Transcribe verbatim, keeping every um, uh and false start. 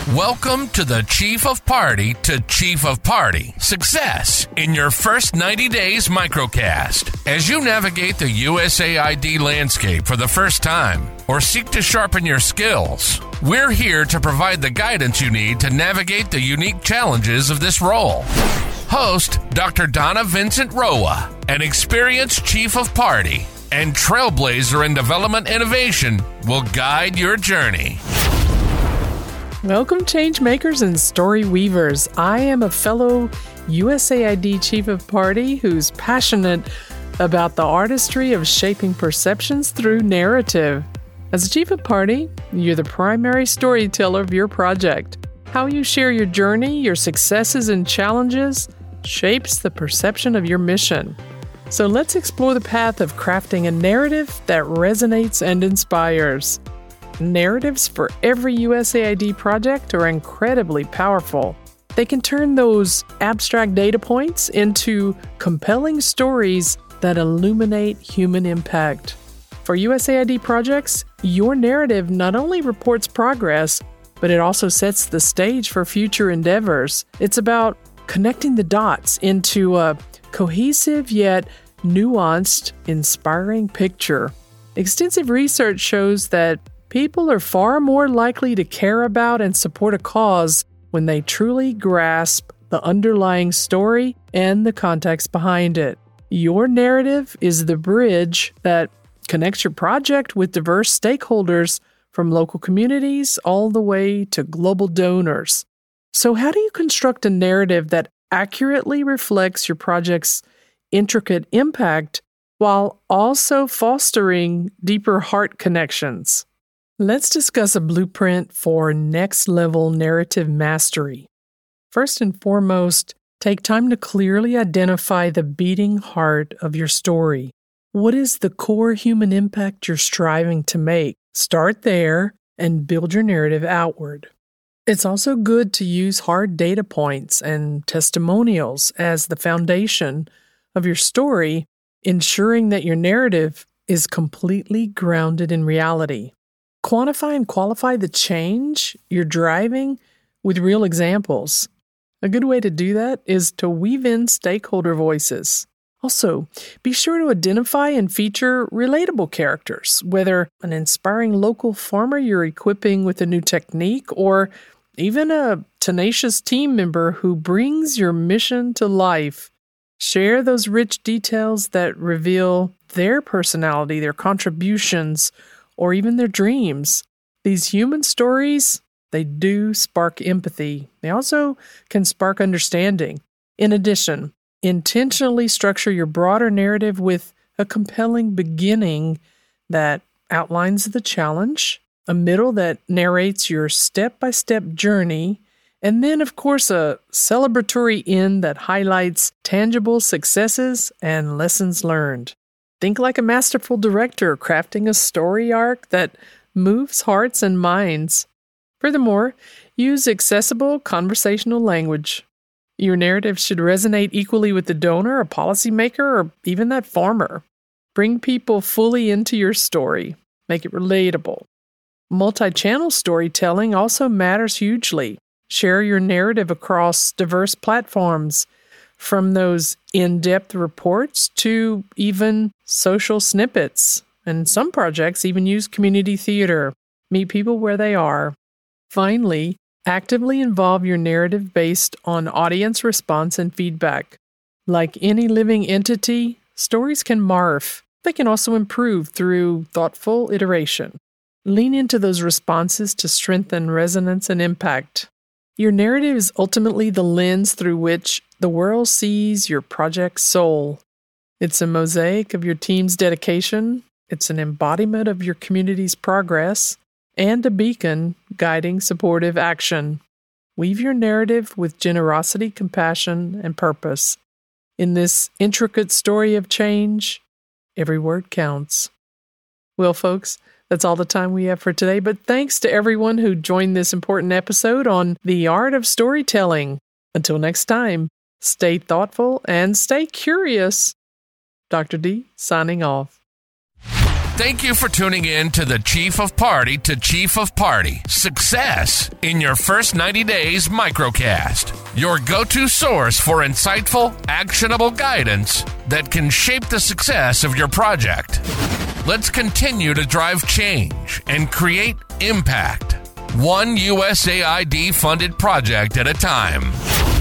Welcome to the Chief of Party to Chief of Party. Success in your first ninety days microcast. As you navigate the U S A I D landscape for the first time or seek to sharpen your skills, we're here to provide the guidance you need to navigate the unique challenges of this role. Host Doctor Donna Vincent Roa, an experienced Chief of Party and trailblazer in development innovation, will guide your journey. Welcome, change makers and story weavers. I am a fellow U S A I D Chief of Party who's passionate about the artistry of shaping perceptions through narrative. As a Chief of Party, you're the primary storyteller of your project. How you share your journey, your successes and challenges shapes the perception of your mission. So let's explore the path of crafting a narrative that resonates and inspires. Narratives for every U S A I D project are incredibly powerful. They can turn those abstract data points into compelling stories that illuminate human impact. For U S A I D projects, your narrative not only reports progress, but it also sets the stage for future endeavors. It's about connecting the dots into a cohesive yet nuanced, inspiring picture. Extensive research shows that people are far more likely to care about and support a cause when they truly grasp the underlying story and the context behind it. Your narrative is the bridge that connects your project with diverse stakeholders from local communities all the way to global donors. So how do you construct a narrative that accurately reflects your project's intricate impact while also fostering deeper heart connections? Let's discuss a blueprint for next-level narrative mastery. First and foremost, take time to clearly identify the beating heart of your story. What is the core human impact you're striving to make? Start there and build your narrative outward. It's also good to use hard data points and testimonials as the foundation of your story, ensuring that your narrative is completely grounded in reality. Quantify and qualify the change you're driving with real examples. A good way to do that is to weave in stakeholder voices. Also, be sure to identify and feature relatable characters, whether an inspiring local farmer you're equipping with a new technique or even a tenacious team member who brings your mission to life. Share those rich details that reveal their personality, their contributions, or even their dreams. These human stories, they do spark empathy. They also can spark understanding. In addition, intentionally structure your broader narrative with a compelling beginning that outlines the challenge, a middle that narrates your step-by-step journey, and then, of course, a celebratory end that highlights tangible successes and lessons learned. Think like a masterful director crafting a story arc that moves hearts and minds. Furthermore, use accessible conversational language. Your narrative should resonate equally with the donor, a policymaker, or even that farmer. Bring people fully into your story. Make it relatable. Multi-channel storytelling also matters hugely. Share your narrative across diverse platforms, from those in-depth reports to even social snippets. And some projects even use community theater. Meet people where they are. Finally, actively involve your narrative based on audience response and feedback. Like any living entity, stories can morph. They can also improve through thoughtful iteration. Lean into those responses to strengthen resonance and impact. Your narrative is ultimately the lens through which the world sees your project's soul. It's a mosaic of your team's dedication, it's an embodiment of your community's progress, and a beacon guiding supportive action. Weave your narrative with generosity, compassion, and purpose. In this intricate story of change, every word counts. Well, folks, that's all the time we have for today, but thanks to everyone who joined this important episode on the art of storytelling. Until next time, stay thoughtful and stay curious. Doctor D, signing off. Thank you for tuning in to the Chief of Party to Chief of Party. Success in your first ninety days microcast. Your go-to source for insightful, actionable guidance that can shape the success of your project. Let's continue to drive change and create impact. One U S A I D funded project at a time.